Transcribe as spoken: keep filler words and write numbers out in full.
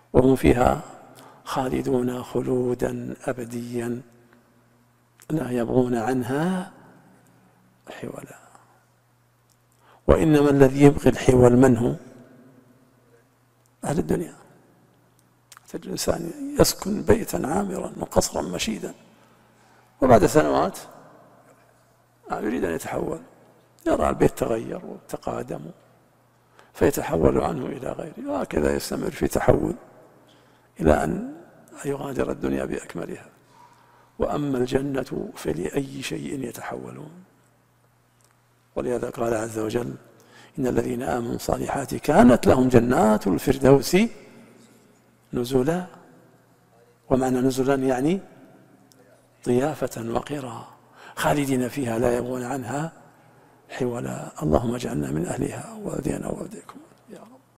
وهم فيها خالدون خلودا أبديا لا يبغون عنها حولا. وإنما الذي يبغي الحول من هو؟ أهل الدنيا. تجد الإنسان يسكن بيتا عامرا وقصرا مشيدا، وبعد سنوات يريد أن يتحول، يرى البيت تغير وتقادم فيتحول عنه إلى غيره، وهكذا يستمر في تحول إلى أن يغادر الدنيا بأكملها. وأما الجنة فلأي شيء يتحولون. ولهذا قال عز وجل: إن الذين آمنوا الصالحات كانت لهم جنات الفردوس نزلا. ومعنى نزلا يعني ضيافة وقرا، خالدين فيها لا يبغون عنها حولا. اللهم اجعلنا من أهلها وأهدنا وأهديكم.